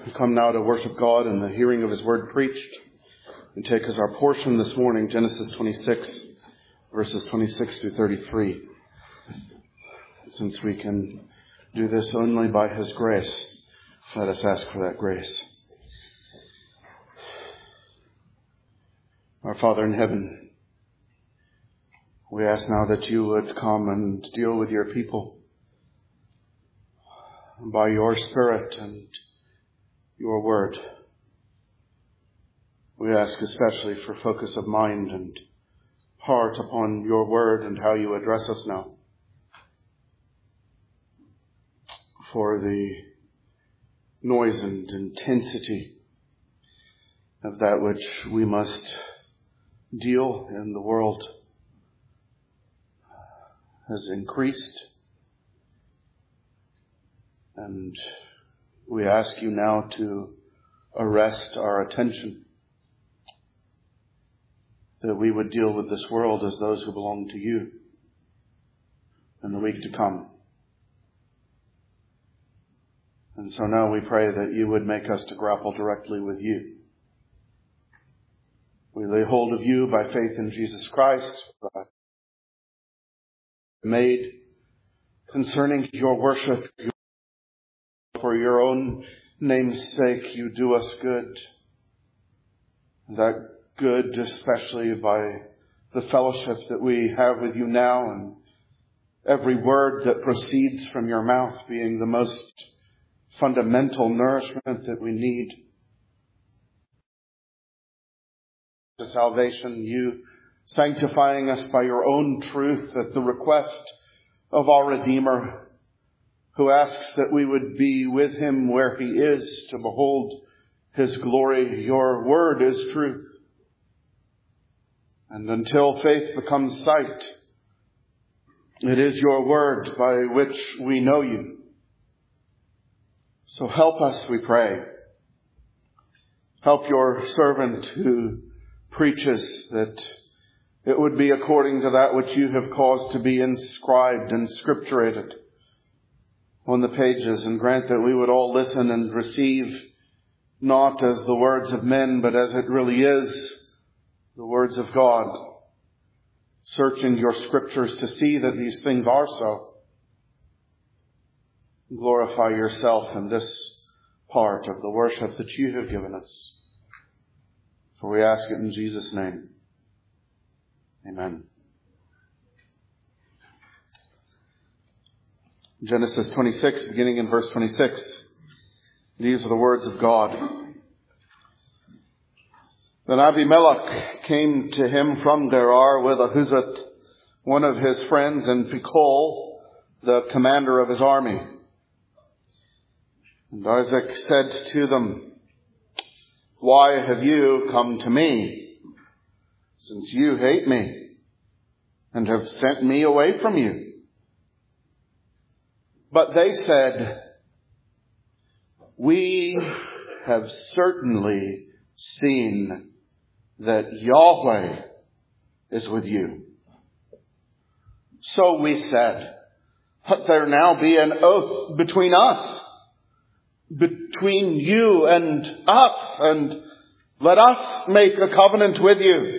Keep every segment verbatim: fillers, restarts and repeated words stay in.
We come now to worship God in the hearing of His word preached. We take as our portion this morning Genesis twenty-six, verses twenty-six to thirty-three. Since we can do this only by His grace, let us ask for that grace. Our Father in heaven, we ask now that you would come and deal with your people by your Spirit and your word. We ask especially for focus of mind and heart upon your word and how you address us now. For the noise and intensity of that which we must deal in the world has increased. And we ask you now to arrest our attention, that we would deal with this world as those who belong to you in the week to come. And so now we pray that you would make us to grapple directly with you. We lay hold of you by faith in Jesus Christ, made concerning your worship. For your own name's sake, you do us good. That good especially by the fellowship that we have with you now, and every word that proceeds from your mouth being the most fundamental nourishment that we need to salvation, you sanctifying us by your own truth at the request of our Redeemer, who asks that we would be with him where he is to behold his glory. Your word is truth. And until faith becomes sight, it is your word by which we know you. So help us, we pray. Help your servant who preaches, that it would be according to that which you have caused to be inscribed and scripturated on the pages, and grant that we would all listen and receive not as the words of men, but as it really is, the words of God, searching your scriptures to see that these things are so. Glorify yourself in this part of the worship that you have given us. For we ask it in Jesus' name. Amen. Genesis twenty-six, beginning in verse twenty-six. These are the words of God. Then Abimelech came to him from Gerar with Ahuzzath, one of his friends, and Phicol, the commander of his army. And Isaac said to them, "Why have you come to me, since you hate me, and have sent me away from you?" But they said, "We have certainly seen that Yahweh is with you." So we said, "Let there now be an oath between us, between you and us, and let us make a covenant with you,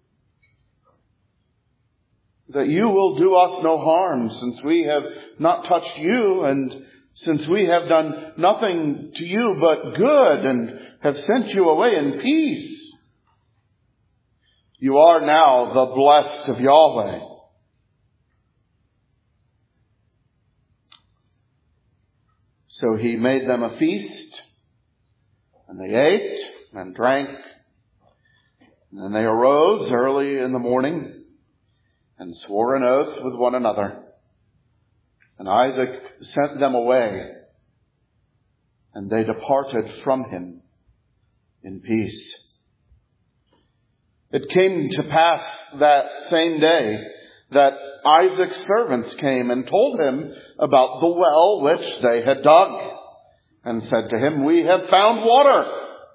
that you will do us no harm, since we have not touched you, and since we have done nothing to you but good, and have sent you away in peace. You are now the blessed of Yahweh." So he made them a feast, and they ate and drank. And then they arose early in the morning and swore an oath with one another. And Isaac sent them away, and they departed from him in peace. It came to pass that same day that Isaac's servants came and told him about the well which they had dug, and said to him, "We have found water."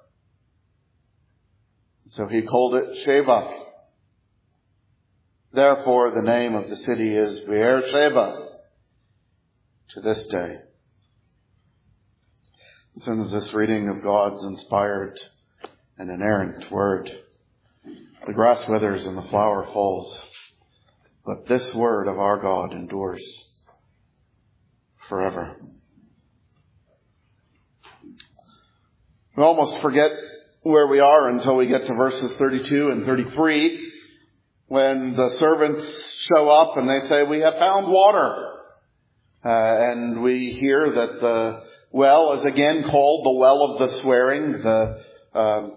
So he called it Sheva. Therefore the name of the city is Beersheba to this day. Since this reading of God's inspired and inerrant word, the grass withers and the flower falls, but this word of our God endures forever. We almost forget where we are until we get to verses thirty-two and thirty-three, when the servants show up and they say, "We have found water." Uh, and we hear that the well is again called the well of the swearing, the uh,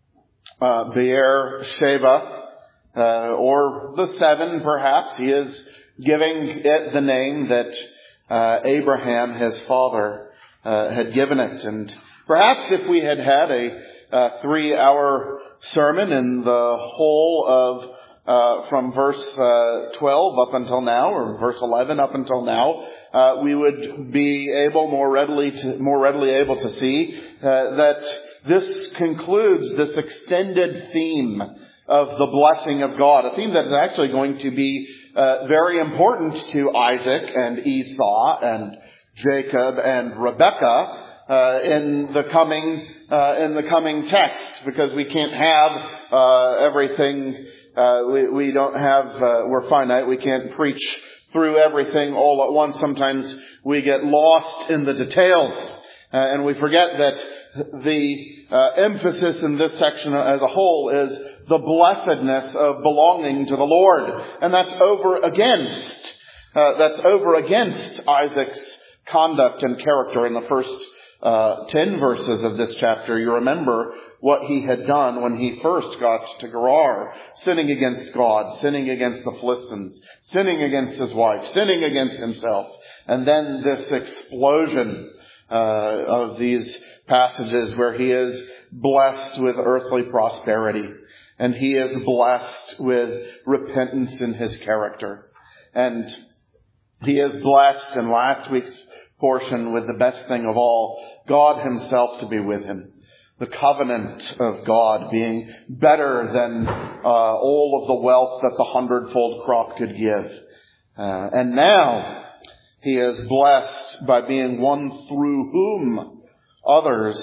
uh, Be'er Sheva, uh, or the seven perhaps. He is giving it the name that uh, Abraham, his father, uh, had given it. And perhaps if we had had a uh, three-hour sermon in the whole of uh, from verse uh, twelve up until now, or verse eleven up until now, Uh, we would be able more readily to, more readily able to see uh, that this concludes this extended theme of the blessing of God, a theme that is actually going to be uh, very important to Isaac and Esau and Jacob and Rebekah uh, in the coming uh, in the coming text, because we can't have uh, everything. Uh, we, we don't have. Uh, we're finite. We can't preach through everything all at once. Sometimes we get lost in the details, uh, and we forget that the uh, emphasis in this section as a whole is the blessedness of belonging to the Lord. And that's over against, uh, that's over against Isaac's conduct and character in the first uh, ten verses of this chapter. You remember what he had done when he first got to Gerar, sinning against God, sinning against the Philistines, sinning against his wife, sinning against himself. And then this explosion uh, of these passages where he is blessed with earthly prosperity, and he is blessed with repentance in his character. And he is blessed in last week's portion with the best thing of all, God himself to be with him. The covenant of God being better than uh, all of the wealth that the hundredfold crop could give. Uh, and now he is blessed by being one through whom others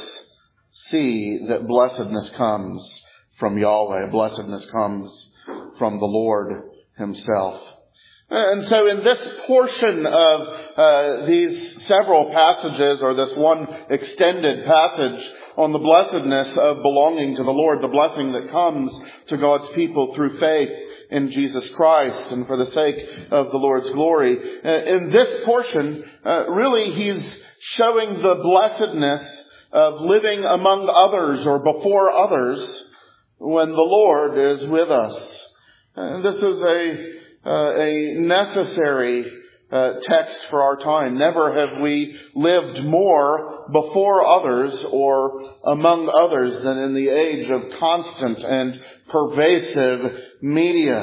see that blessedness comes from Yahweh. Blessedness comes from the Lord himself. And so in this portion of uh, these several passages, or this one extended passage on the blessedness of belonging to the Lord, the blessing that comes to God's people through faith in Jesus Christ and for the sake of the Lord's glory. In this portion, uh, really he's showing the blessedness of living among others or before others when the Lord is with us. And this is a, uh, a necessary Uh, text for our time. Never have we lived more before others or among others than in the age of constant and pervasive media.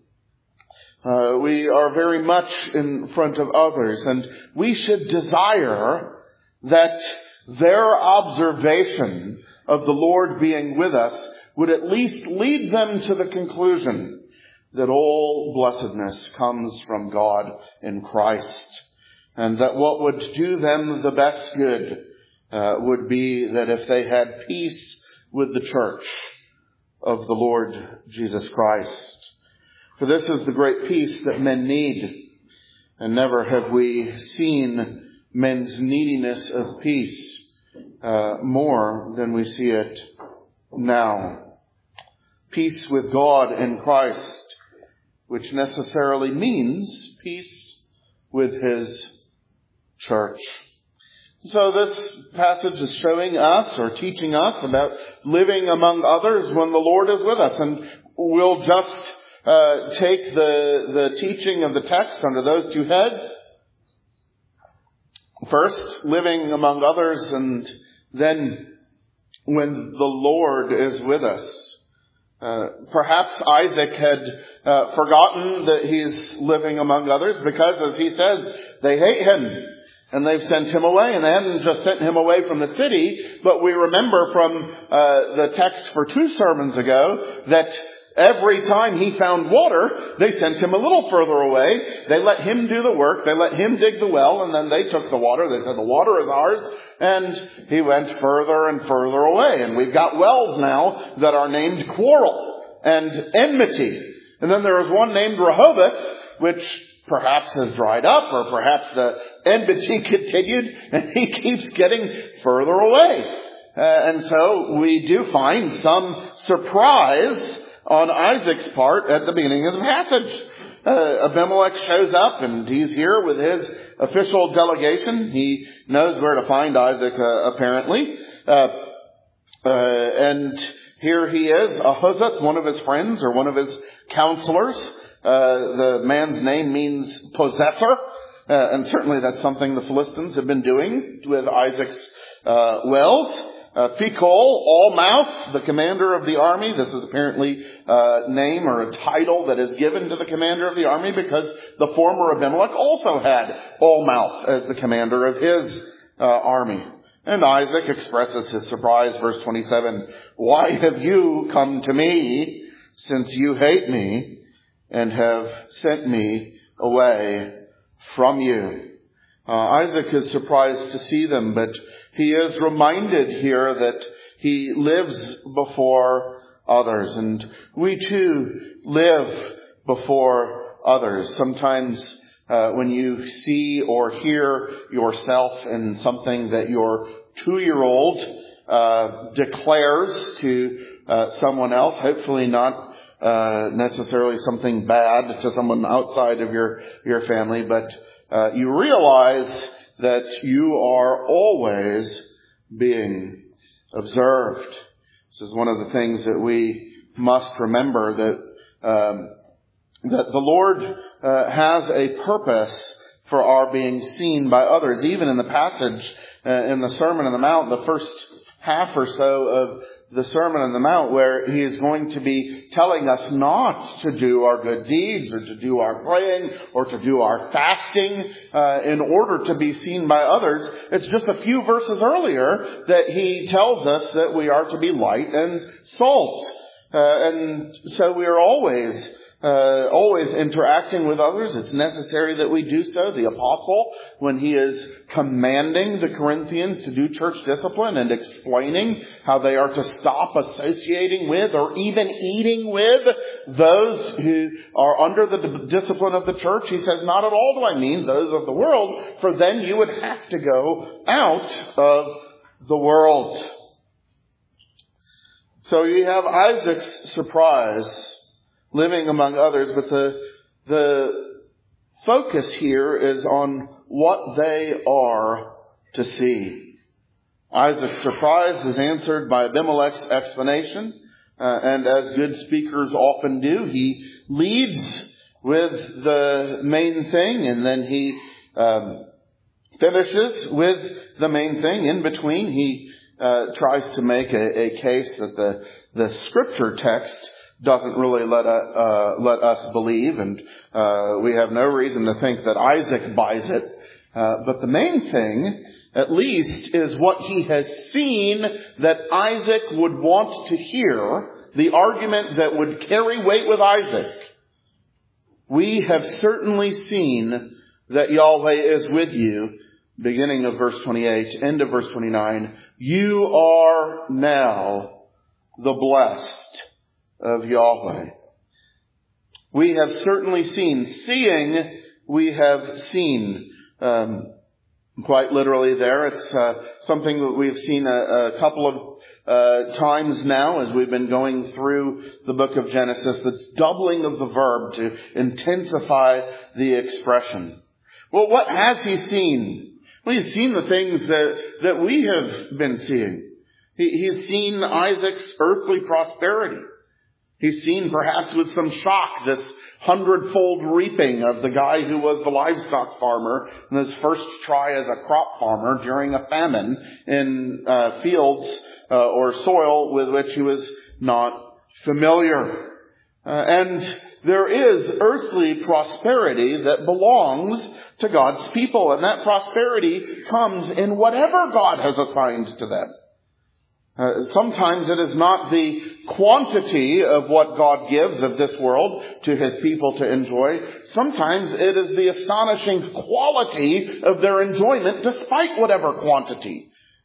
Uh, we are very much in front of others, and we should desire that their observation of the Lord being with us would at least lead them to the conclusion that all blessedness comes from God in Christ, and that what would do them the best good uh, would be that if they had peace with the church of the Lord Jesus Christ. For this is the great peace that men need, and never have we seen men's neediness of peace uh, more than we see it now. Peace with God in Christ, which necessarily means peace with his church. So this passage is showing us or teaching us about living among others when the Lord is with us. And we'll just uh, take the, the teaching of the text under those two heads. First, living among others, and then when the Lord is with us. Uh, perhaps Isaac had uh, forgotten that he's living among others because, as he says, they hate him and they've sent him away. And they hadn't just sent him away from the city, but we remember from uh, the text for two sermons ago that every time he found water, they sent him a little further away. They let him do the work. They let him dig the well, and then they took the water. They said, the water is ours. And he went further and further away. And we've got wells now that are named Quarrel and Enmity. And then there is one named Rehoboth, which perhaps has dried up, or perhaps the enmity continued, and he keeps getting further away. Uh, and so we do find some surprise on Isaac's part at the beginning of the passage. Uh, Abimelech shows up, and he's here with his official delegation. He knows where to find Isaac, uh, apparently. Uh, uh, and here he is, Ahuzzath, one of his friends, or one of his counselors. Uh, the man's name means possessor. Uh, and certainly that's something the Philistines have been doing with Isaac's uh, wells. Uh, Phicol, All-Mouth, the commander of the army. This is apparently a name or a title that is given to the commander of the army because the former Abimelech also had All-Mouth as the commander of his uh, army. And Isaac expresses his surprise, verse twenty-seven. Why have you come to me, since you hate me, and have sent me away from you? Uh, Isaac is surprised to see them, but he is reminded here that he lives before others. And we too live before others. Sometimes uh, when you see or hear yourself in something that your two-year-old uh, declares to uh, someone else, hopefully not uh, necessarily something bad to someone outside of your, your family, but uh, you realize that you are always being observed. This is one of the things that we must remember, that um, that the Lord uh, has a purpose for our being seen by others. Even in the passage uh, in the Sermon on the Mount, the first half or so of the Sermon on the Mount, where he is going to be telling us not to do our good deeds or to do our praying or to do our fasting uh, in order to be seen by others. It's just a few verses earlier that he tells us that we are to be light and salt. Uh, and so we are always Uh, always interacting with others. It's necessary that we do so. The apostle, when he is commanding the Corinthians to do church discipline and explaining how they are to stop associating with or even eating with those who are under the d- discipline of the church, he says, not at all do I mean those of the world, for then you would have to go out of the world. So you have Isaac's surprise living among others, but the the focus here is on what they are to see. Isaac's surprise is answered by Abimelech's explanation, uh, and as good speakers often do, he leads with the main thing, and then he um, finishes with the main thing. In between, he uh, tries to make a, a case that the the scripture text doesn't really let uh, uh, let us believe, and uh, we have no reason to think that Isaac buys it. Uh, but the main thing, at least, is what he has seen that Isaac would want to hear, the argument that would carry weight with Isaac. We have certainly seen that Yahweh is with you, beginning of verse twenty-eight, end of verse twenty-nine. You are now the blessed of Yahweh. We have certainly seen. Seeing, we have seen. Um, quite literally there. It's uh, something that we've seen a, a couple of uh, times now as we've been going through the book of Genesis. This doubling of the verb to intensify the expression. Well, what has he seen? Well, he's seen the things that, that we have been seeing. He, he's seen Isaac's earthly prosperity. He's seen perhaps with some shock this hundredfold reaping of the guy who was the livestock farmer in his first try as a crop farmer during a famine in uh, fields uh, or soil with which he was not familiar. Uh, and there is earthly prosperity that belongs to God's people, and that prosperity comes in whatever God has assigned to them. Uh, sometimes it is not the quantity of what God gives of this world to his people to enjoy. Sometimes it is the astonishing quality of their enjoyment despite whatever quantity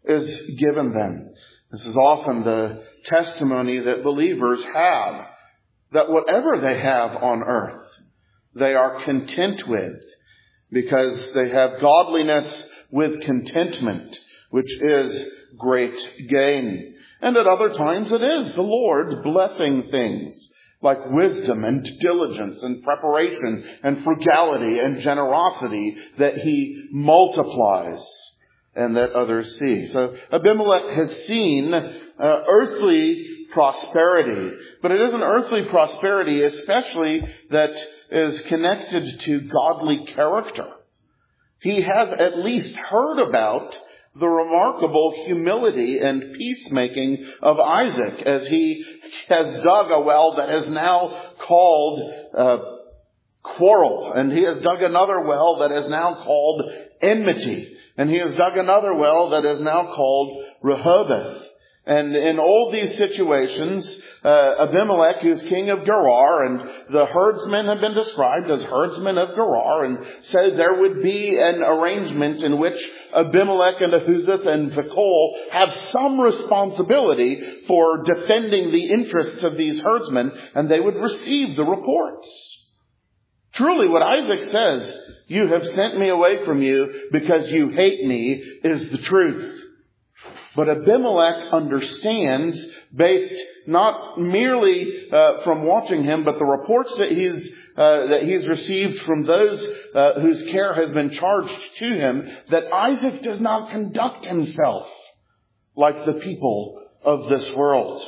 is given them. This is often the testimony that believers have, that whatever they have on earth, they are content with, because they have godliness with contentment, which is great gain. And at other times it is the Lord blessing things like wisdom and diligence and preparation and frugality and generosity that He multiplies and that others see. So Abimelech has seen uh, earthly prosperity, but it is an earthly prosperity especially that is connected to godly character. He has at least heard about the remarkable humility and peacemaking of Isaac as he has dug a well that is now called uh, quarrel. And he has dug another well that is now called enmity. And he has dug another well that is now called Rehoboth. And in all these situations, uh, Abimelech, who's king of Gerar, and the herdsmen have been described as herdsmen of Gerar, and so there would be an arrangement in which Abimelech and Ahuzzath and Phicol have some responsibility for defending the interests of these herdsmen, and they would receive the reports. Truly, what Isaac says, "You have sent me away from you because you hate me," is the truth. But Abimelech understands, based not merely uh, from watching him, but the reports that he's uh, that he's received from those uh, whose care has been charged to him, that Isaac does not conduct himself like the people of this world.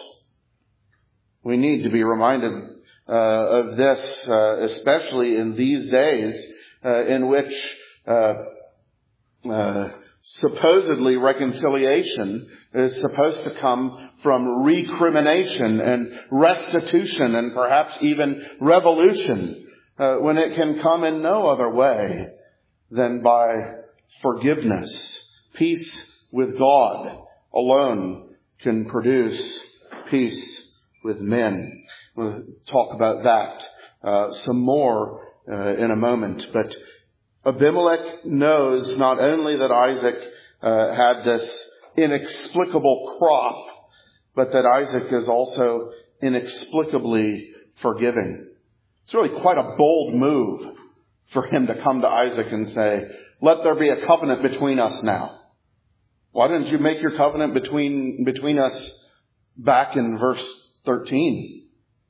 We need to be reminded uh, of this, uh, especially in these days uh, in which uh, uh supposedly reconciliation is supposed to come from recrimination and restitution and perhaps even revolution, uh, when it can come in no other way than by forgiveness. Peace with God alone can produce peace with men. We'll talk about that uh, some more uh, in a moment, but Abimelech knows not only that Isaac uh, had this inexplicable crop, but that Isaac is also inexplicably forgiving. It's really quite a bold move for him to come to Isaac and say, "Let there be a covenant between us now." Why didn't you make your covenant between between us back in verse thirteen?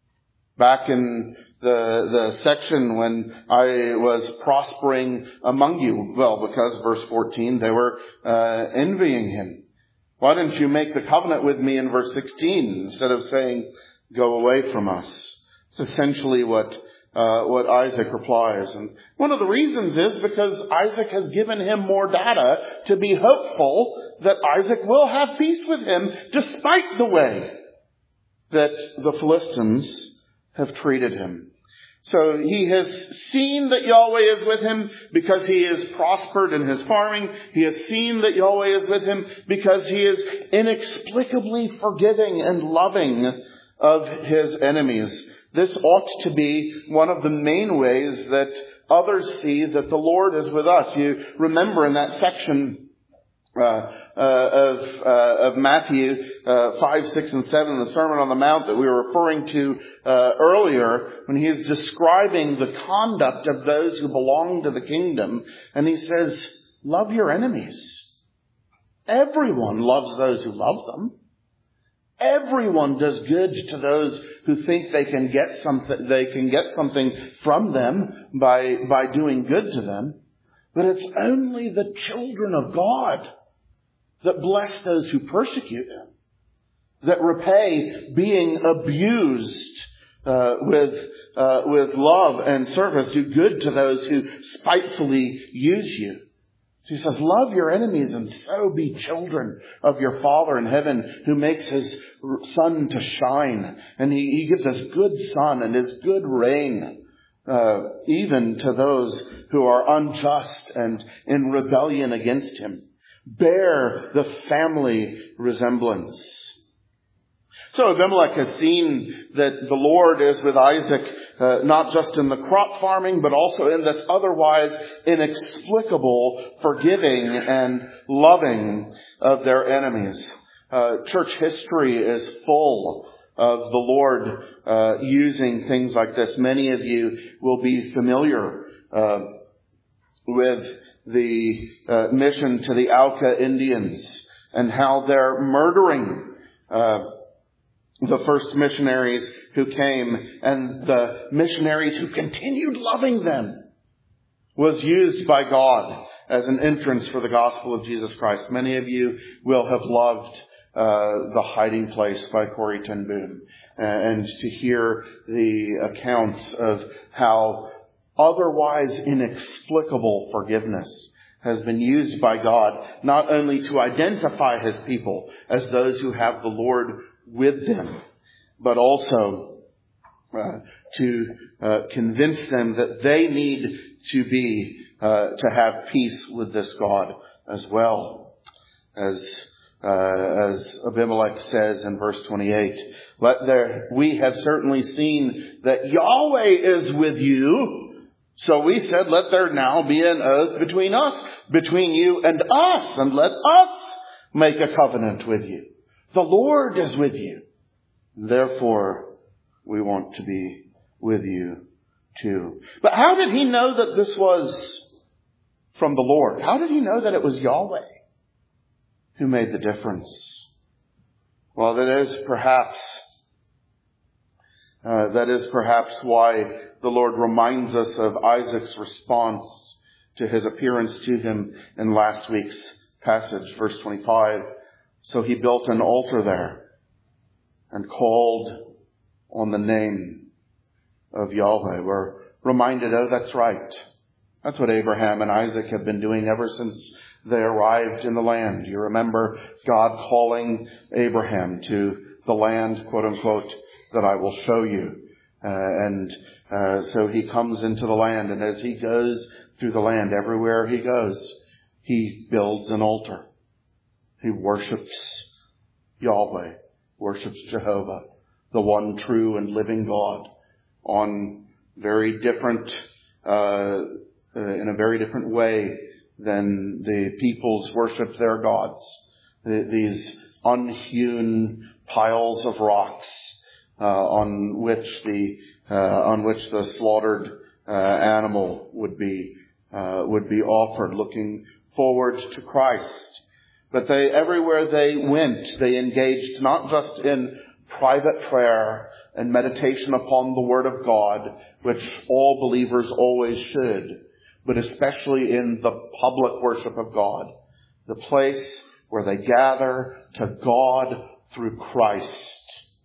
Back in the the section when I was prospering among you. Well, because verse fourteen, they were uh, envying him. Why didn't you make the covenant with me in verse sixteen instead of saying, "Go away from us"? It's essentially what uh, what Isaac replies. And one of the reasons is because Isaac has given him more data to be hopeful that Isaac will have peace with him despite the way that the Philistines have treated him. So he has seen that Yahweh is with him because he is prospered in his farming. He has seen that Yahweh is with him because he is inexplicably forgiving and loving of his enemies. This ought to be one of the main ways that others see that the Lord is with us. You remember in that section Uh, uh, of, uh, of Matthew uh, five, six, and seven, the Sermon on the Mount that we were referring to uh, earlier, when he is describing the conduct of those who belong to the kingdom, and he says, "Love your enemies." Everyone loves those who love them. Everyone does good to those who think they can get something. They can get something from them by by doing good to them. But it's only the children of God that bless those who persecute him, that repay being abused uh, with uh, with love and service, do good to those who spitefully use you. So he says, love your enemies and so be children of your Father in heaven, who makes his sun to shine, and he, he gives us good sun and his good rain, uh, even to those who are unjust and in rebellion against him. Bear the family resemblance. So Abimelech has seen that the Lord is with Isaac, uh, not just in the crop farming, but also in this otherwise inexplicable forgiving and loving of their enemies. Uh, church history is full of the Lord uh, using things like this. Many of you will be familiar uh, with the uh, mission to the Auca Indians and how they're murdering uh the first missionaries who came, and the missionaries who continued loving them was used by God as an entrance for the gospel of Jesus Christ. Many of you will have loved uh, The Hiding Place by Corrie ten Boom, and to hear the accounts of how otherwise inexplicable forgiveness has been used by God, not only to identify His people as those who have the Lord with them, but also uh, to uh, convince them that they need to be, uh, to have peace with this God as well. As, uh, as Abimelech says in verse twenty-eight, let there, we have certainly seen that Yahweh is with you. So we said, let there now be an oath between us, between you and us, and let us make a covenant with you. The Lord is with you. Therefore, we want to be with you too. But how did he know that this was from the Lord? How did he know that it was Yahweh who made the difference? Well, that is perhaps, uh, that is perhaps why the Lord reminds us of Isaac's response to his appearance to him in last week's passage, verse twenty-five. So he built an altar there and called on the name of Yahweh. We're reminded, oh, that's right. That's what Abraham and Isaac have been doing ever since they arrived in the land. You remember God calling Abraham to the land, quote unquote, that I will show you. Uh, and uh, so he comes into the land, and as he goes through the land, everywhere he goes, he builds an altar. He worships Yahweh, worships Jehovah, the one true and living God, on very different, uh, in a very different way than the peoples worship their gods. These unhewn piles of rocks uh, on which the uh, on which the slaughtered uh, animal would be uh, would be offered, looking forward to Christ. But they, everywhere they went, they engaged not just in private prayer and meditation upon the Word of God, which all believers always should, but especially in the public worship of God, the place where they gather to God through Christ.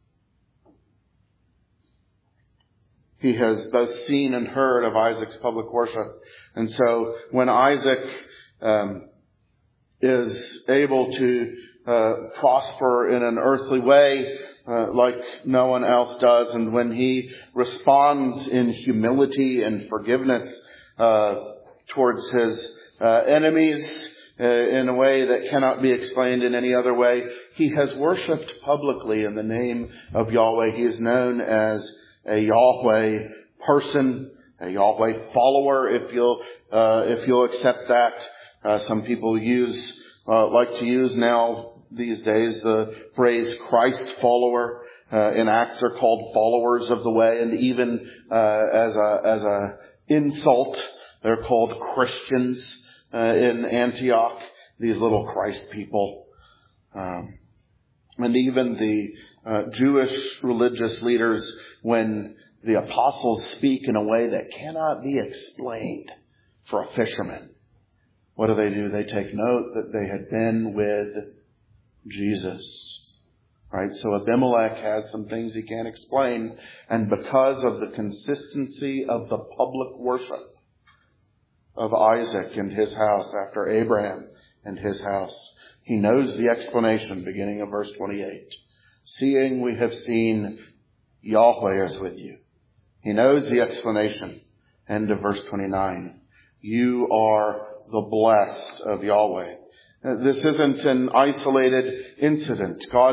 He has both seen and heard of Isaac's public worship. And so when Isaac um, is able to uh, prosper in an earthly way, uh, like no one else does, and when he responds in humility and forgiveness uh, towards his uh, enemies uh, in a way that cannot be explained in any other way, he has worshipped publicly in the name of Yahweh. He is known as a Yahweh person, a Yahweh follower, if you'll uh, if you'll accept that. Uh, some people use uh, like to use now these days the phrase Christ follower. Uh, in Acts are called followers of the way, and even uh, as a as a insult, they're called Christians uh, in Antioch. These little Christ people, um, and even the uh, Jewish religious leaders, when the apostles speak in a way that cannot be explained for a fisherman, what do they do? They take note that they had been with Jesus. Right? So Abimelech has some things he can't explain. And because of the consistency of the public worship of Isaac and his house after Abraham and his house, he knows the explanation, beginning of verse twenty-eight. Seeing we have seen Yahweh is with you. He knows the explanation. End of verse twenty-nine. You are the blessed of Yahweh. This isn't an isolated incident. God's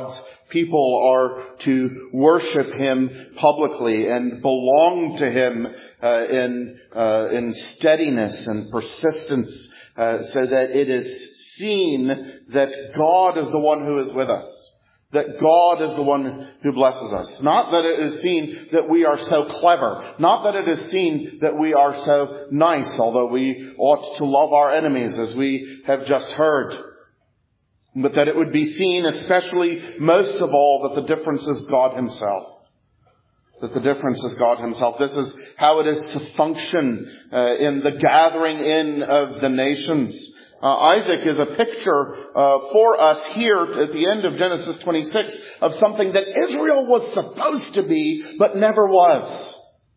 people are to worship Him publicly and belong to Him uh, in uh, in steadiness and persistence, uh, so that it is seen that God is the one who is with us. That God is the one who blesses us. Not that it is seen that we are so clever. Not that it is seen that we are so nice, although we ought to love our enemies, as we have just heard. But that it would be seen, especially most of all, that the difference is God Himself. That the difference is God Himself. This is how it is to function uh, in the gathering in of the nations. Uh, Isaac is a picture uh, for us here at the end of Genesis twenty-six of something that Israel was supposed to be but never was.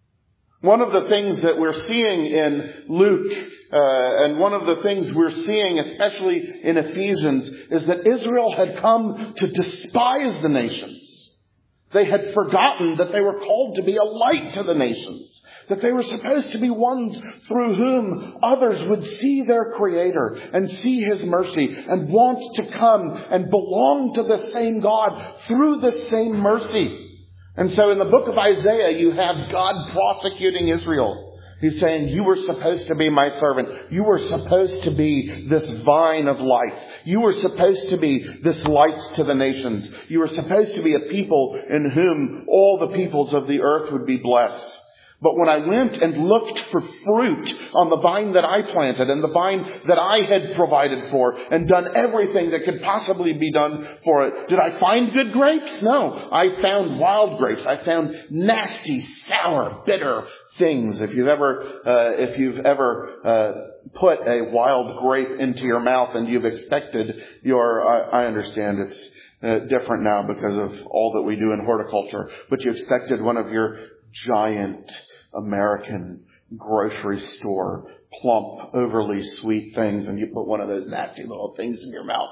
One of the things that we're seeing in Luke uh, and one of the things we're seeing especially in Ephesians is that Israel had come to despise the nations. They had forgotten that they were called to be a light to the nations. That they were supposed to be ones through whom others would see their Creator and see His mercy and want to come and belong to the same God through the same mercy. And so in the book of Isaiah, you have God prosecuting Israel. He's saying, you were supposed to be my servant. You were supposed to be this vine of life. You were supposed to be this light to the nations. You were supposed to be a people in whom all the peoples of the earth would be blessed. But when I went and looked for fruit on the vine that I planted and the vine that I had provided for and done everything that could possibly be done for it, did I find good grapes? No. I found wild grapes. I found nasty, sour, bitter things. If you've ever, uh, if you've ever, uh, put a wild grape into your mouth and you've expected your, I, I understand it's uh, different now because of all that we do in horticulture, but you expected one of your giant American grocery store, plump, overly sweet things, and you put one of those nasty little things in your mouth.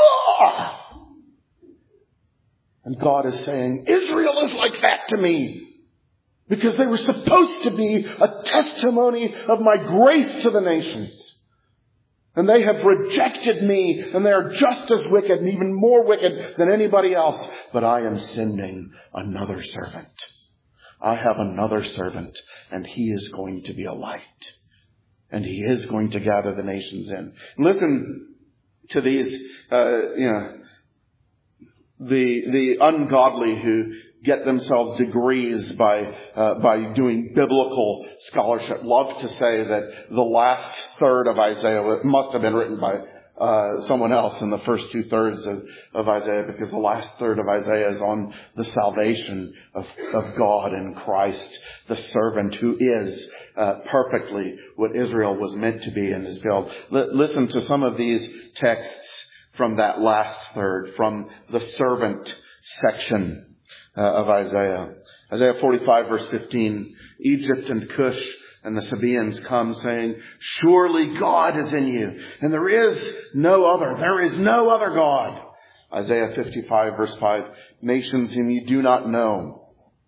Ah! And God is saying, Israel is like that to me. Because they were supposed to be a testimony of my grace to the nations. And they have rejected me, and they are just as wicked and even more wicked than anybody else. But I am sending another servant. I have another servant, and he is going to be a light. And he is going to gather the nations in. Listen to these, uh, you know, the, the ungodly who get themselves degrees by, uh, by doing biblical scholarship. Love to say that the last third of Isaiah must have been written by Uh, someone else in the first two thirds of, of Isaiah, because the last third of Isaiah is on the salvation of, of God in Christ, the servant who is uh, perfectly what Israel was meant to be in His build. L- listen to some of these texts from that last third, from the servant section uh, of Isaiah. Isaiah forty-five verse fifteen, Egypt and Cush and the Sabaeans come saying, surely God is in you, and there is no other. There is no other God. Isaiah fifty-five verse five, nations whom you do not know.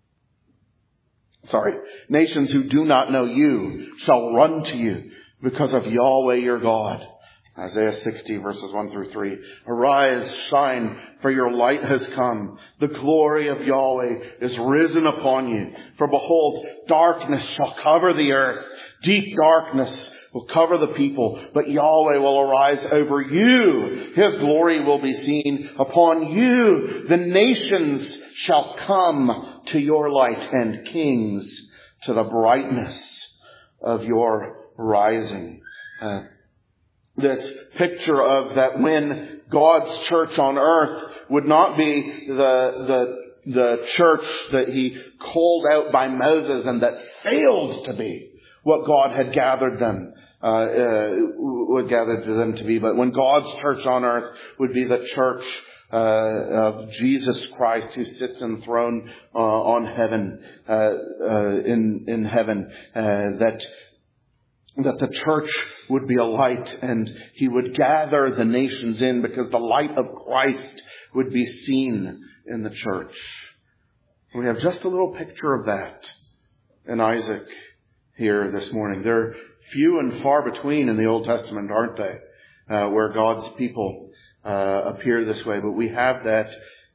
Sorry, nations who do not know you shall run to you because of Yahweh your God. Isaiah sixty verses one through three. Arise, shine, for your light has come. The glory of Yahweh is risen upon you. For behold, darkness shall cover the earth. Deep darkness will cover the people. But Yahweh will arise over you. His glory will be seen upon you. The nations shall come to your light, and kings to the brightness of your rising. Uh, This picture of that when God's church on earth would not be the, the, the church that He called out by Moses and that failed to be what God had gathered them, uh, uh, would gather to them to be. But when God's church on earth would be the church uh, of Jesus Christ who sits enthroned uh, on heaven, uh, uh, in, in heaven, uh, that that the church would be a light and He would gather the nations in because the light of Christ would be seen in the church. We have just a little picture of that in Isaac here this morning. They're few and far between in the Old Testament, aren't they? Uh, where God's people uh, appear this way. But we have that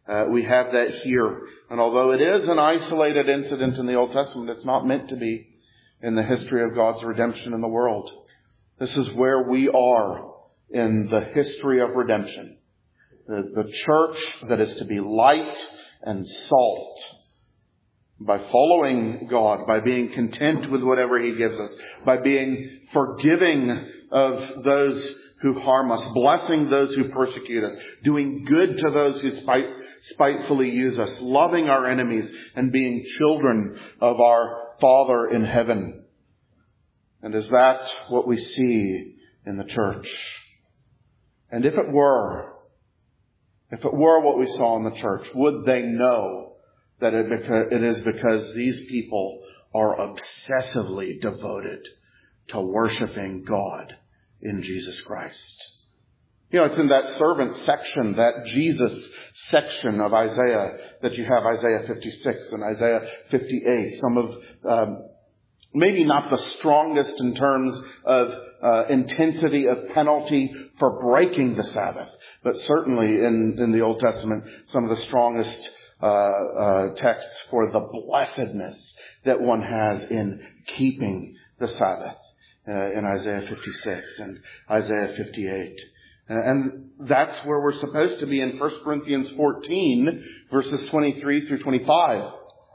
Uh, we have that here. And although it is an isolated incident in the Old Testament, it's not meant to be in the history of God's redemption in the world. This is where we are in the history of redemption. The, the church that is to be light and salt by following God, by being content with whatever He gives us, by being forgiving of those who harm us, blessing those who persecute us, doing good to those who spite, spitefully use us, loving our enemies, and being children of our Father in heaven. And is that what we see in the church? And if it were, if it were what we saw in the church, would they know that it, beca- it is because these people are obsessively devoted to worshiping God in Jesus Christ? You know, it's in that servant section, that Jesus section of Isaiah, that you have Isaiah fifty-six and Isaiah fifty-eight. Some of, um, maybe not the strongest in terms of uh, intensity of penalty for breaking the Sabbath, but certainly in, in the Old Testament, some of the strongest uh, uh, texts for the blessedness that one has in keeping the Sabbath uh, in Isaiah fifty-six and Isaiah fifty-eight. And that's where we're supposed to be in First Corinthians fourteen, verses twenty-three through twenty-five.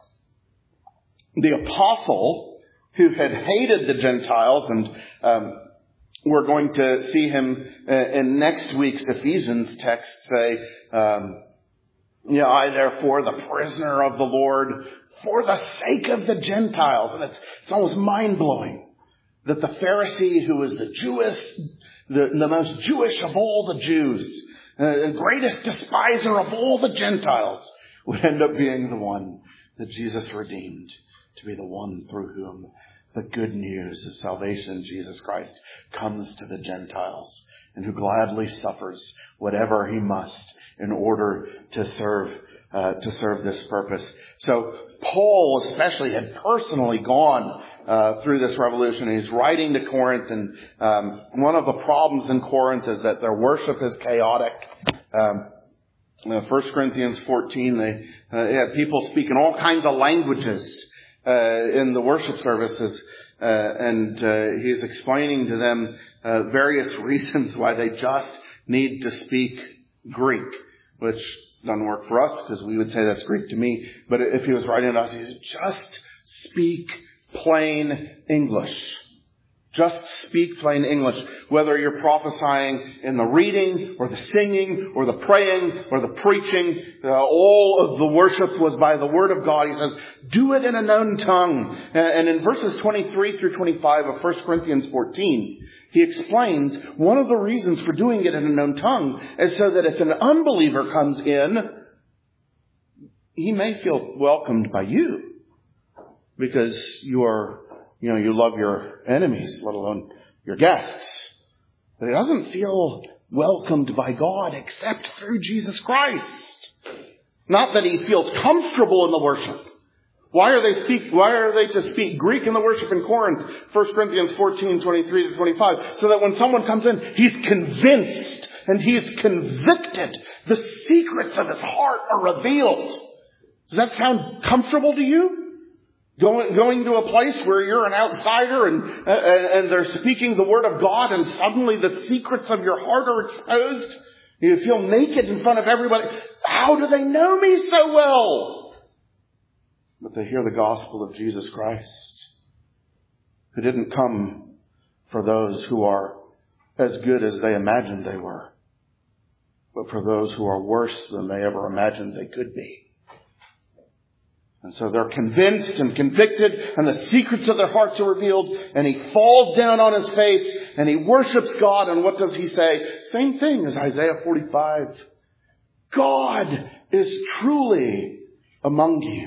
The apostle who had hated the Gentiles, and um, we're going to see him uh, in next week's Ephesians text say, um, yeah, I therefore, the prisoner of the Lord, for the sake of the Gentiles. And it's, it's almost mind-blowing that the Pharisee, who was the Jewish, the, the most Jewish of all the Jews, uh, the greatest despiser of all the Gentiles, would end up being the one that Jesus redeemed, to be the one through whom the good news of salvation, Jesus Christ, comes to the Gentiles, and who gladly suffers whatever he must in order to serve uh, to serve this purpose. So Paul especially had personally gone uh, through this revolution. He's writing to Corinth, and um, one of the problems in Corinth is that their worship is chaotic. Um, uh, First Corinthians fourteen, they, uh, they had people speaking all kinds of languages uh, in the worship services, uh, and uh, he's explaining to them uh, various reasons why they just need to speak Greek, which doesn't work for us because we would say that's Greek to me. But if he was writing to us, he said, just speak plain English. Just speak plain English. Whether you're prophesying in the reading or the singing or the praying or the preaching, uh, all of the worship was by the word of God. He says, do it in a known tongue. And in verses twenty-three through twenty-five of First Corinthians fourteen, he explains one of the reasons for doing it in a known tongue is so that if an unbeliever comes in, he may feel welcomed by you because you are, you know, you love your enemies, let alone your guests. But he doesn't feel welcomed by God except through Jesus Christ. Not that he feels comfortable in the worship. Why are they speak? Why are they to speak Greek in the worship in Corinth? First Corinthians fourteen, twenty-three to twenty-five. So that when someone comes in, he's convinced and he is convicted. The secrets of his heart are revealed. Does that sound comfortable to you? Going, going to a place where you're an outsider and, uh, and they're speaking the word of God, and suddenly the secrets of your heart are exposed. You feel naked in front of everybody. How do they know me so well? But they hear the gospel of Jesus Christ, who didn't come for those who are as good as they imagined they were, but for those who are worse than they ever imagined they could be. And so they're convinced and convicted, and the secrets of their hearts are revealed, and he falls down on his face, and he worships God, and what does he say? Same thing as Isaiah forty-five. God is truly among you.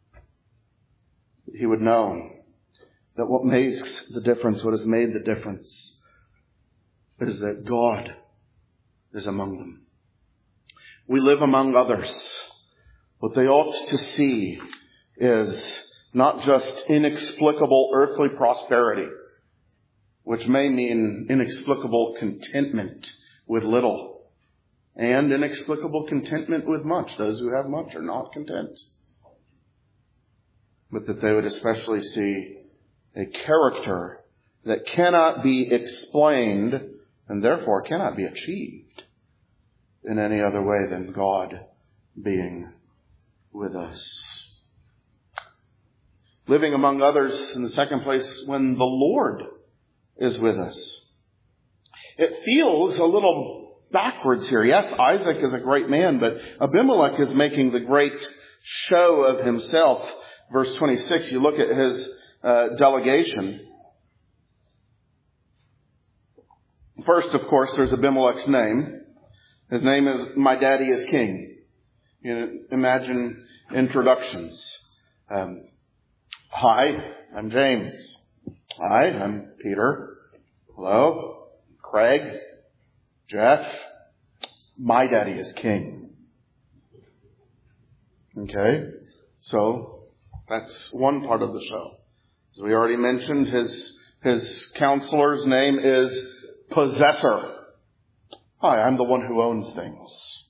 He would know that what makes the difference, what has made the difference, is that God is among them. We live among others. What they ought to see is not just inexplicable earthly prosperity, which may mean inexplicable contentment with little, and inexplicable contentment with much. Those who have much are not content. But that they would especially see a character that cannot be explained and therefore cannot be achieved in any other way than God being with us. Living among others, in the second place, when the Lord is with us. It feels a little backwards here. Yes, Isaac is a great man, but Abimelech is making the great show of himself. Verse twenty-six, you look at his uh, delegation. First, of course, there's Abimelech's name. His name is My Daddy is King. You know, imagine introductions. Um, Hi, I'm James. Hi, I'm Peter. Hello, Craig, Jeff. My daddy is king. Okay, so that's one part of the show. As we already mentioned, his his counselor's name is Possessor. Hi, I'm the one who owns things.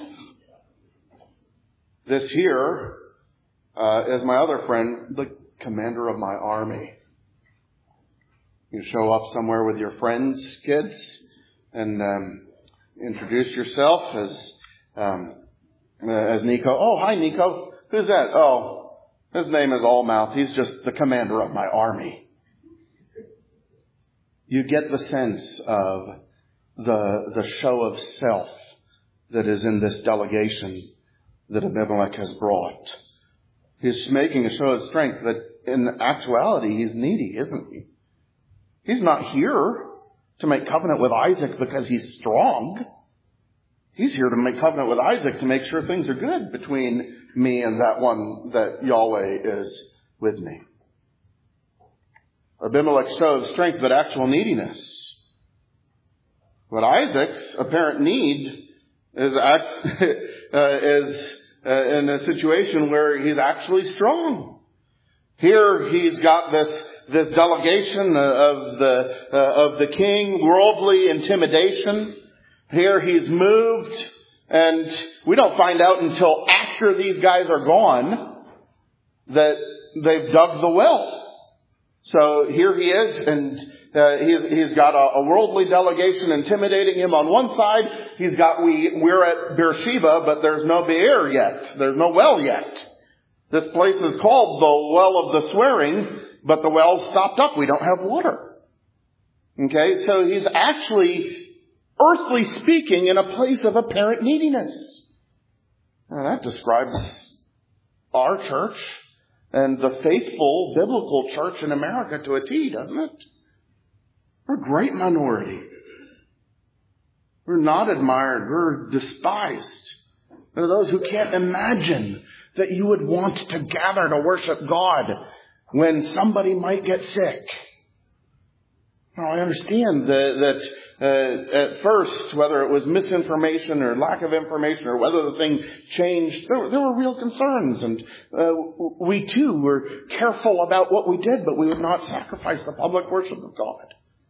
This here uh, is my other friend, the commander of my army. You show up somewhere with your friends, kids, and um, introduce yourself as um, as Nico. Oh, hi, Nico. Who's that? Oh, his name is Allmouth. He's just the commander of my army. You get the sense of the the show of self that is in this delegation that Abimelech has brought. He's making a show of strength that in actuality he's needy, isn't he? He's not here to make covenant with Isaac because he's strong. He's here to make covenant with Isaac to make sure things are good between me and that one that Yahweh is with me. Abimelech's show of strength but actual neediness. But Isaac's apparent need is, act, uh, is uh, in a situation where he's actually strong. Here he's got this this delegation of the uh, of the king, worldly intimidation. Here he's moved, and we don't find out until after these guys are gone that they've dug the well. So here he is, and uh, he's, he's got a, a worldly delegation intimidating him on one side. He's got we we're at Beersheba, but there's no Beer yet. There's no well yet. This place is called the Well of the Swearing, but the well's stopped up. We don't have water. Okay, so he's actually, earthly speaking, in a place of apparent neediness. And that describes our church and the faithful biblical church in America to a T, doesn't it? We're a great minority. We're not admired. We're despised. There are those who can't imagine that you would want to gather to worship God when somebody might get sick. Now, I understand that, that uh, at first, whether it was misinformation or lack of information or whether the thing changed, there, there were real concerns. And uh, we too were careful about what we did, but we would not sacrifice the public worship of God.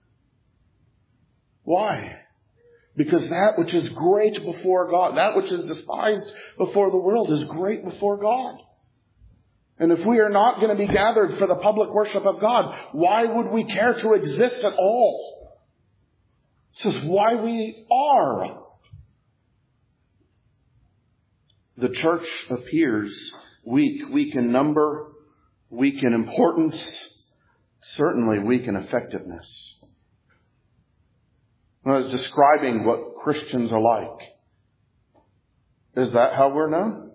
Why? Because that which is great before God, that which is despised before the world is great before God. And if we are not going to be gathered for the public worship of God, why would we care to exist at all? This is why we are. The church appears weak, weak in number, weak in importance, certainly weak in effectiveness. When I was describing what Christians are like, is that how we're known?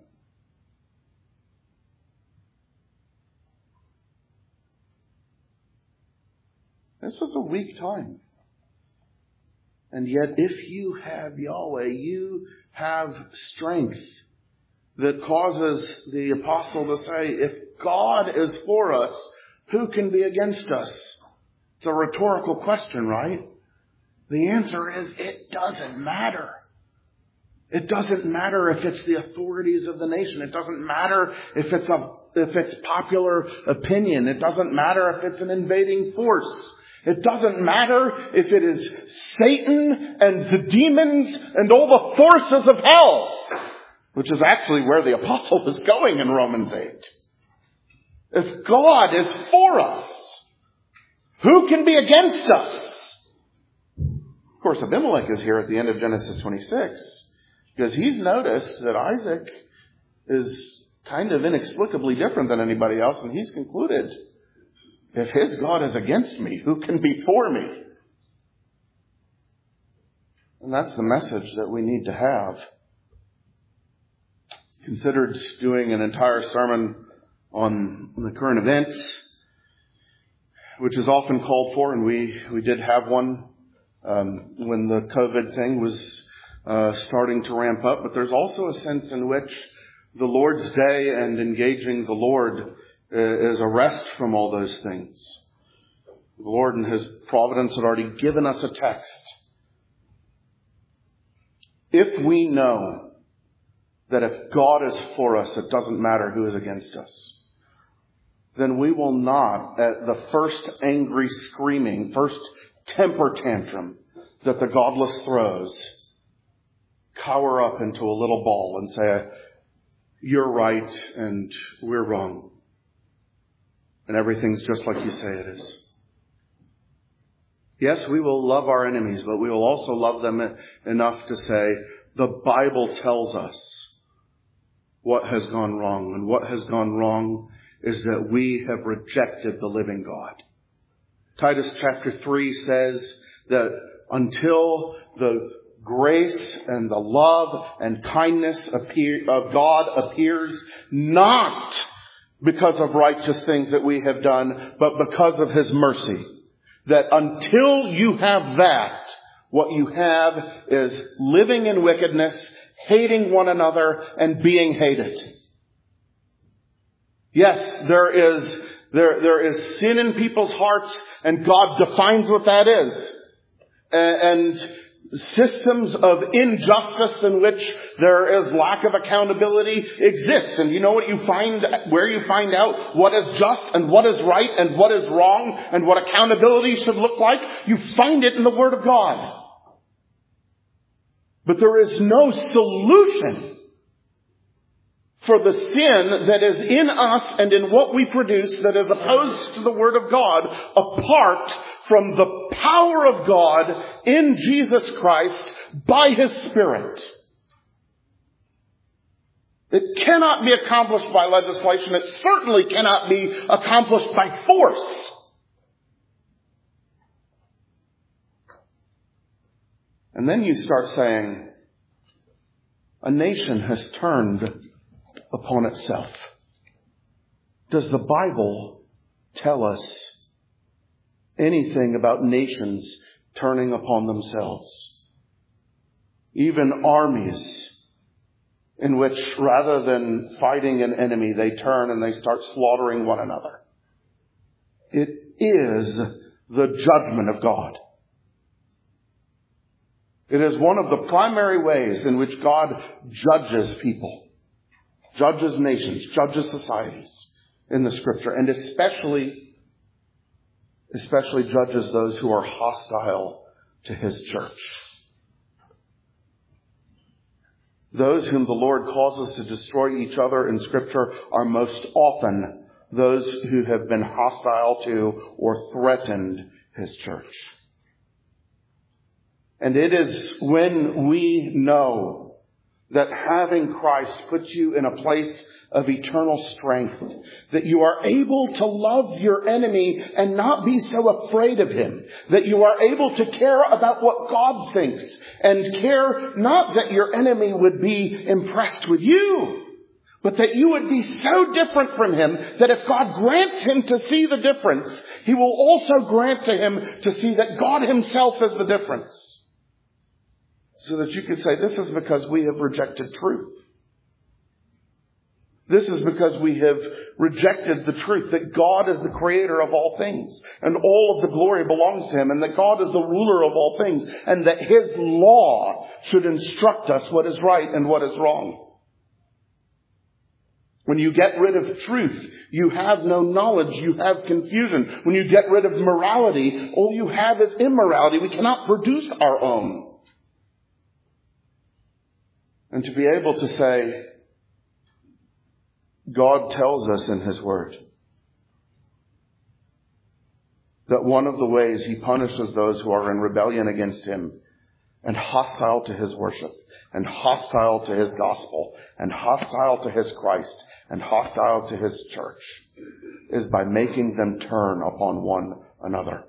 This is a weak time. And yet if you have Yahweh, you have strength that causes the apostle to say, if God is for us, who can be against us? It's a rhetorical question, right? The answer is, it doesn't matter. It doesn't matter if it's the authorities of the nation. It doesn't matter if it's a, if it's popular opinion. It doesn't matter if it's an invading force. It doesn't matter if it is Satan and the demons and all the forces of hell, which is actually where the apostle is going in Romans eight. If God is for us, who can be against us? Of course, Abimelech is here at the end of Genesis twenty-six, because he's noticed that Isaac is kind of inexplicably different than anybody else, and he's concluded, if his God is against me, who can be for me? And that's the message that we need to have. Considered doing an entire sermon on the current events, which is often called for, and we, we did have one um, when the COVID thing was uh, starting to ramp up. But there's also a sense in which the Lord's Day and engaging the Lord uh, is a rest from all those things. The Lord in His providence had already given us a text. If we know that if God is for us, it doesn't matter who is against us, then we will not, at the first angry screaming, first temper tantrum that the godless throws, cower up into a little ball and say, you're right and we're wrong. And everything's just like you say it is. Yes, we will love our enemies, but we will also love them enough to say, the Bible tells us what has gone wrong. And what has gone wrong is that we have rejected the living God. Titus chapter three says that until the grace and the love and kindness appear, of God appears, not because of righteous things that we have done, but because of His mercy. That until you have that, what you have is living in wickedness, hating one another, and being hated. Yes, there is, there, there is sin in people's hearts, and God defines what that is. And systems of injustice in which there is lack of accountability exist. And you know what you find, where you find out what is just and what is right and what is wrong and what accountability should look like? You find it in the Word of God. But there is no solution for the sin that is in us and in what we produce that is opposed to the Word of God apart from the power of God in Jesus Christ by His Spirit. It cannot be accomplished by legislation. It certainly cannot be accomplished by force. And then you start saying, a nation has turned upon itself. Does the Bible tell us anything about nations turning upon themselves? Even armies in which rather than fighting an enemy, they turn and they start slaughtering one another. It is the judgment of God. It is one of the primary ways in which God judges people, judges nations, judges societies in the Scripture, and especially, especially judges those who are hostile to His church. Those whom the Lord causes to destroy each other in Scripture are most often those who have been hostile to or threatened His church. And it is when we know that having Christ puts you in a place of eternal strength, that you are able to love your enemy and not be so afraid of him, that you are able to care about what God thinks and care not that your enemy would be impressed with you, but that you would be so different from him that if God grants him to see the difference, He will also grant to him to see that God Himself is the difference. So that you could say, this is because we have rejected truth. This is because we have rejected the truth that God is the creator of all things and all of the glory belongs to Him, and that God is the ruler of all things, and that His law should instruct us what is right and what is wrong. When you get rid of truth, you have no knowledge, you have confusion. When you get rid of morality, all you have is immorality. We cannot produce our own. And to be able to say, God tells us in His Word that one of the ways He punishes those who are in rebellion against Him and hostile to His worship and hostile to His gospel and hostile to His Christ and hostile to His church is by making them turn upon one another.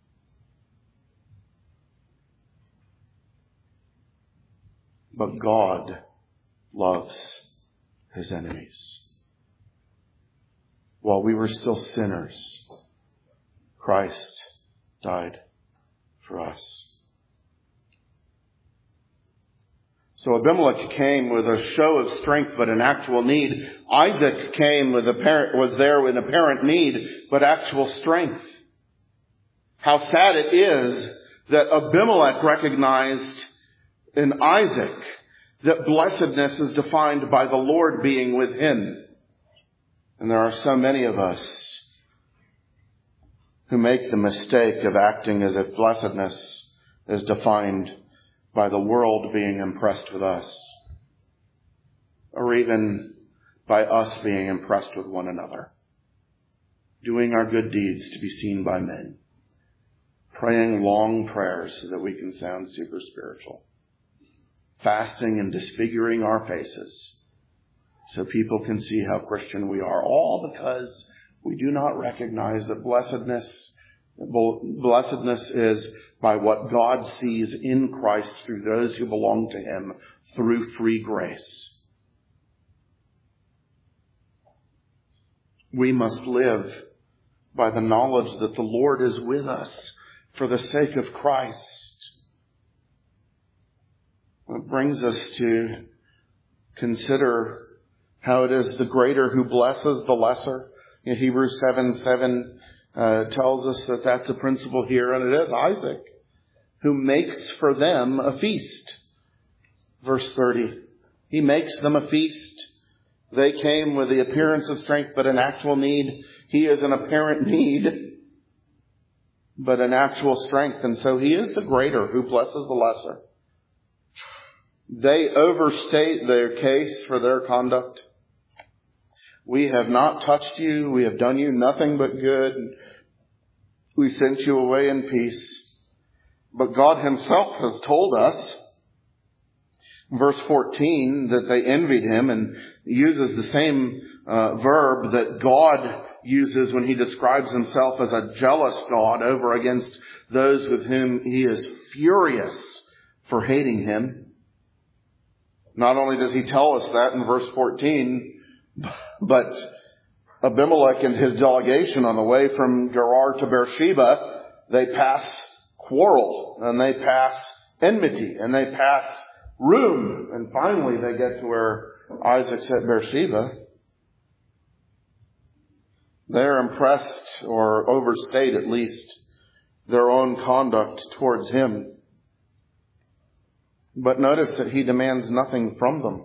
But God loves His enemies. While we were still sinners, Christ died for us. So Abimelech came with a show of strength, but an actual need. Isaac came with apparent, was there with apparent need, but actual strength. How sad it is that Abimelech recognized in Isaac that blessedness is defined by the Lord being with him. And there are so many of us who make the mistake of acting as if blessedness is defined by the world being impressed with us, or even by us being impressed with one another, doing our good deeds to be seen by men, praying long prayers so that we can sound super spiritual, fasting and disfiguring our faces so people can see how Christian we are, all because we do not recognize that blessedness, blessedness is by what God sees in Christ through those who belong to Him through free grace. We must live by the knowledge that the Lord is with us for the sake of Christ. It brings us to consider how it is the greater who blesses the lesser. In Hebrews seven seven uh, tells us that that's a principle here, and it is Isaac who makes for them a feast. Verse thirty, he makes them a feast. They came with the appearance of strength, but an actual need. He is an apparent need, but an actual strength. And so he is the greater who blesses the lesser. They overstate their case for their conduct. We have not touched you. We have done you nothing but good. We sent you away in peace. But God Himself has told us, verse fourteen, that they envied Him, and uses the same uh, verb that God uses when He describes Himself as a jealous God over against those with whom He is furious for hating Him. Not only does He tell us that in verse fourteen, but Abimelech and his delegation on the way from Gerar to Beersheba, they pass quarrel, and they pass enmity, and they pass room, and finally they get to where Isaac's at Beersheba. They're impressed, or overstate at least, their own conduct towards him. But notice that he demands nothing from them.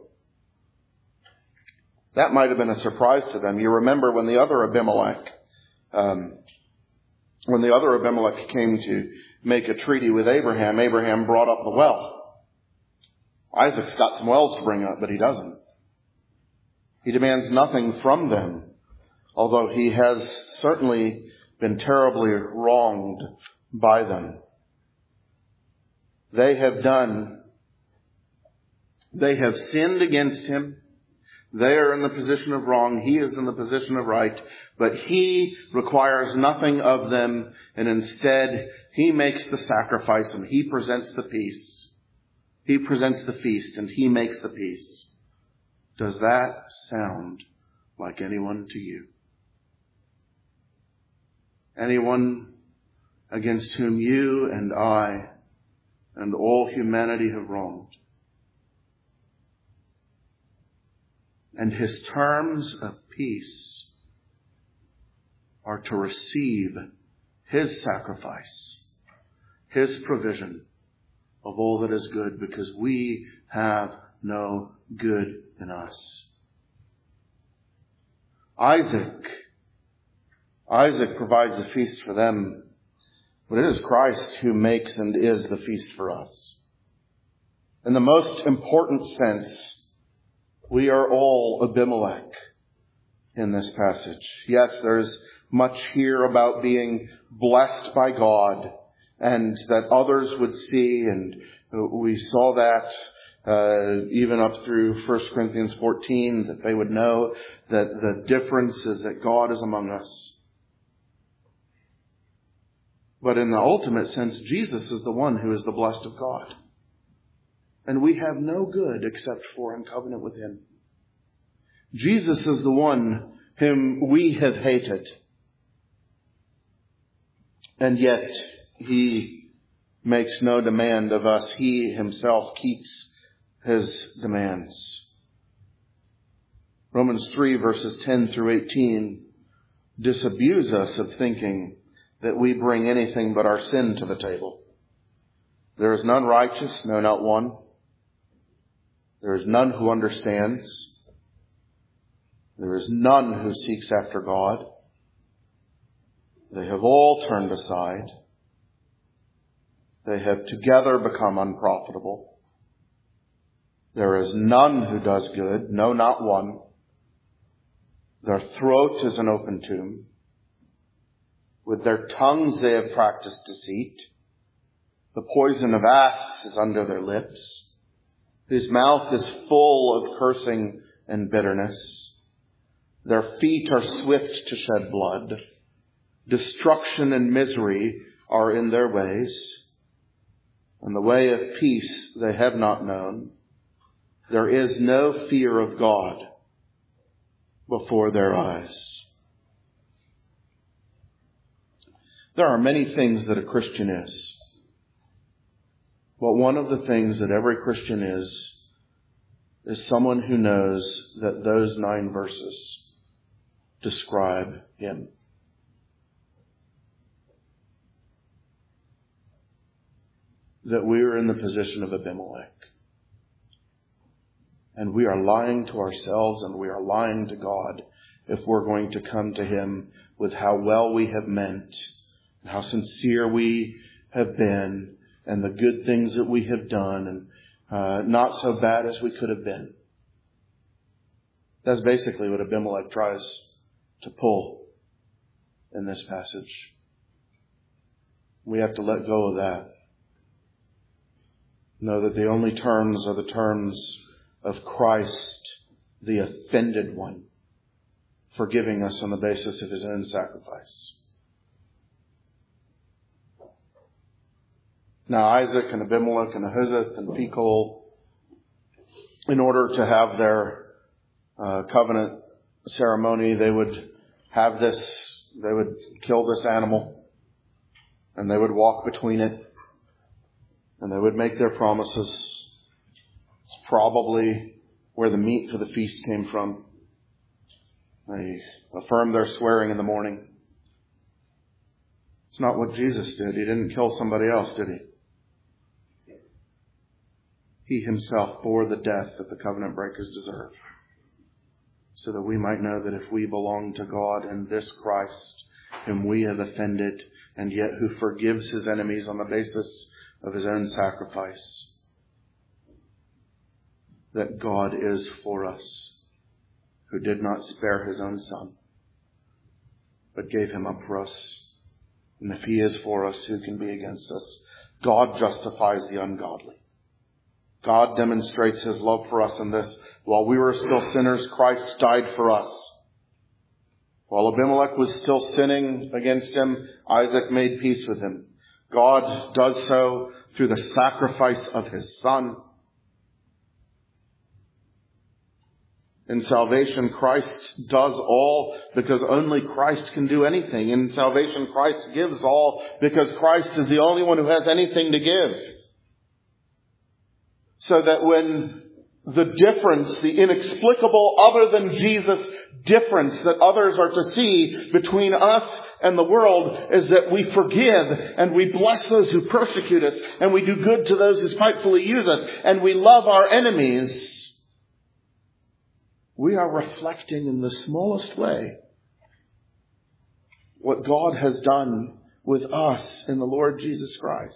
That might have been a surprise to them. You remember when the other Abimelech, um, when the other Abimelech came to make a treaty with Abraham, Abraham brought up the well. Isaac's got some wells to bring up, but he doesn't. He demands nothing from them, although he has certainly been terribly wronged by them. They have done, they have sinned against him. They are in the position of wrong. He is in the position of right. But he requires nothing of them. And instead, he makes the sacrifice and he presents the peace. He presents the feast and he makes the peace. Does that sound like anyone to you? Anyone against whom you and I and all humanity have wronged? And his terms of peace are to receive his sacrifice, his provision of all that is good, because we have no good in us. Isaac. Isaac provides a feast for them, but it is Christ who makes and is the feast for us. In the most important sense, we are all Abimelech in this passage. Yes, there's much here about being blessed by God and that others would see, and we saw that uh, even up through First Corinthians fourteen, that they would know that the difference is that God is among us. But in the ultimate sense, Jesus is the one who is the blessed of God. And we have no good except for in covenant with Him. Jesus is the one whom we have hated. And yet He makes no demand of us. He Himself keeps His demands. Romans three verses ten through eighteen disabuse us of thinking that we bring anything but our sin to the table. There is none righteous, no, not one. There is none who understands. There is none who seeks after God. They have all turned aside. They have together become unprofitable. There is none who does good, no, not one. Their throat is an open tomb. With their tongues they have practiced deceit. The poison of asps is under their lips. His mouth is full of cursing and bitterness. Their feet are swift to shed blood. Destruction and misery are in their ways. And the way of peace they have not known. There is no fear of God before their eyes. There are many things that a Christian is. But one of the things that every Christian is, is someone who knows that those nine verses describe him. That we are in the position of Abimelech. And we are lying to ourselves and we are lying to God if we're going to come to Him with how well we have meant, and how sincere we have been, and the good things that we have done, and uh, not so bad as we could have been. That's basically what Abimelech tries to pull in this passage. We have to let go of that. Know that the only terms are the terms of Christ, the offended one, forgiving us on the basis of His own sacrifice. Now Isaac and Abimelech and Ahuzzath and Phicol, in order to have their uh, covenant ceremony, they would have this, they would kill this animal, and they would walk between it, and they would make their promises. It's probably where the meat for the feast came from. They affirmed their swearing in the morning. It's not what Jesus did. He didn't kill somebody else, did He? He Himself bore the death that the covenant breakers deserve, so that we might know that if we belong to God and this Christ, whom we have offended, and yet who forgives His enemies on the basis of His own sacrifice, that God is for us, who did not spare His own Son, but gave Him up for us. And if He is for us, who can be against us? God justifies the ungodly. God demonstrates His love for us in this. While we were still sinners, Christ died for us. While Abimelech was still sinning against him, Isaac made peace with him. God does so through the sacrifice of His Son. In salvation, Christ does all because only Christ can do anything. In salvation, Christ gives all because Christ is the only one who has anything to give. So that when the difference, the inexplicable other than Jesus difference that others are to see between us and the world is that we forgive and we bless those who persecute us and we do good to those who spitefully use us and we love our enemies. we are reflecting in the smallest way what God has done with us in the Lord Jesus Christ.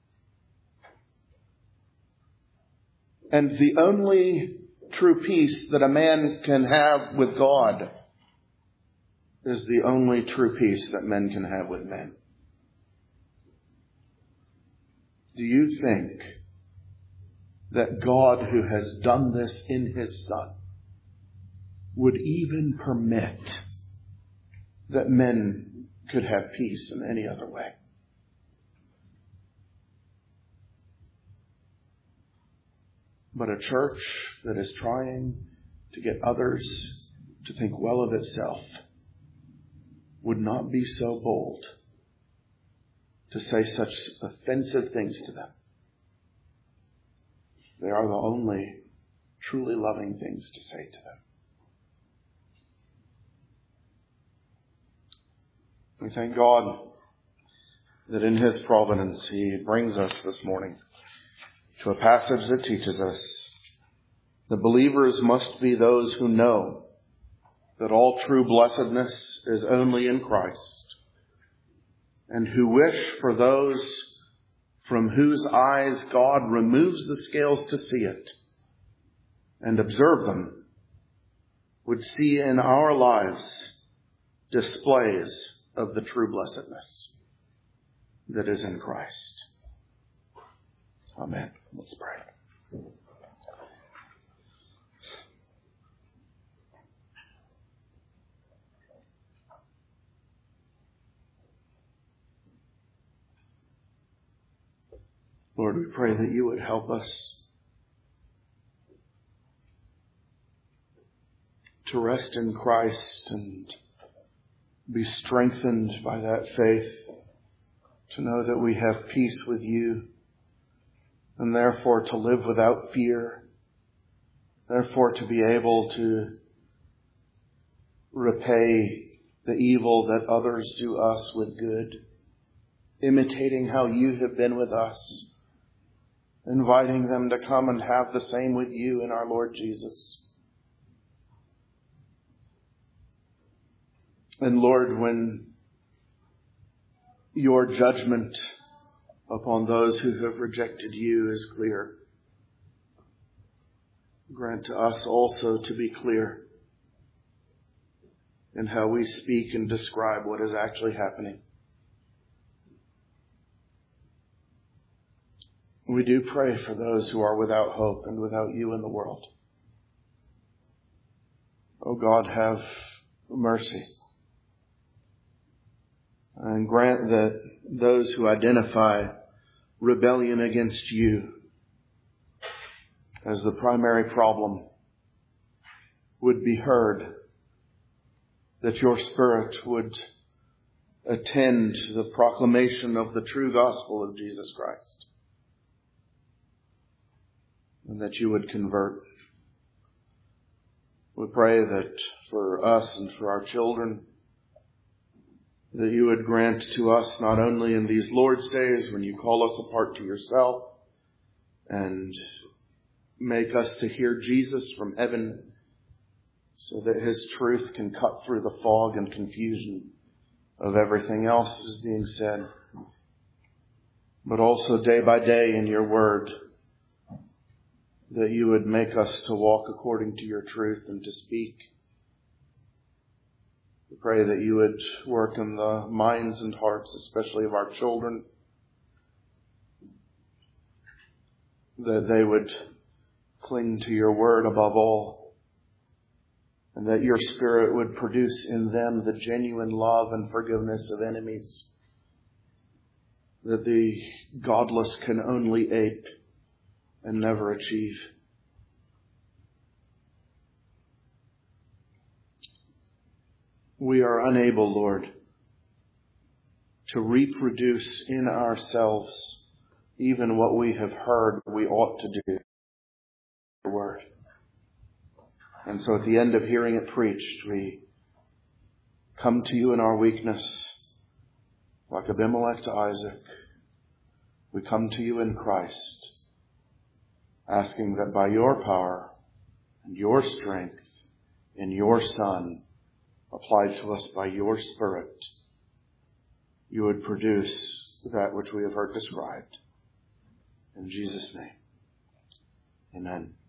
And the only true peace that a man can have with God is the only true peace that men can have with men. Do you think that God, who has done this in His Son, would even permit that men could have peace in any other way? But a church that is trying to get others to think well of itself would not be so bold to say such offensive things to them. They are the only truly loving things to say to them. We thank God that in His providence He brings us this morning to a passage that teaches us that believers must be those who know that all true blessedness is only in Christ, and who wish for those from whose eyes God removes the scales to see it and observe them, would see in our lives displays of the true blessedness that is in Christ. Amen. Let's pray. Lord, we pray that you would help us to rest in Christ and be strengthened by that faith, to know that we have peace with you, and therefore to live without fear, therefore to be able to repay the evil that others do us with good, imitating how you have been with us, inviting them to come and have the same with you in our Lord Jesus. And Lord, when your judgment upon those who have rejected you is clear, grant to us also to be clear in how we speak and describe what is actually happening. We do pray for those who are without hope and without you in the world. Oh God, have mercy. And grant that those who identify rebellion against you as the primary problem would be heard, that your Spirit would attend to the proclamation of the true gospel of Jesus Christ, and that you would convert. We pray that for us and for our children, that you would grant to us, not only in these Lord's days when you call us apart to yourself and make us to hear Jesus from heaven so that his truth can cut through the fog and confusion of everything else is being said, but also day by day in your word, that you would make us to walk according to your truth and to speak. We pray that you would work in the minds and hearts, especially of our children, that they would cling to your word above all, and that your Spirit would produce in them the genuine love and forgiveness of enemies that the godless can only ape and never achieve. We are unable, Lord, to reproduce in ourselves even what we have heard we ought to do. Your word. And so at the end of hearing it preached, we come to you in our weakness, like Abimelech to Isaac. We come to you in Christ, asking that by your power and your strength in your Son, applied to us by your Spirit, you would produce that which we have heard described. In Jesus' name, amen.